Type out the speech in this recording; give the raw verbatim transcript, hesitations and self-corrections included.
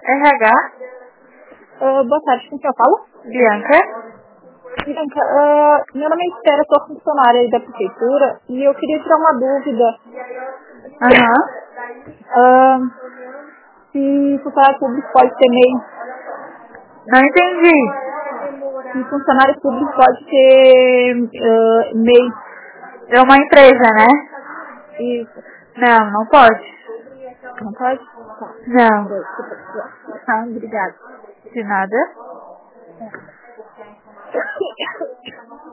R H? Uh, boa tarde, com quem eu falo? Bianca? Bianca, uh, meu nome é Estera, sou funcionária aí da prefeitura e eu queria tirar uma dúvida. Aham. Uh, se funcionário público pode ter MEI. Não entendi. Se funcionário público pode ter uh, MEI. É uma empresa, né? Isso. Não, não pode. Não pode? Tá. Não. Tá, obrigada. De nada.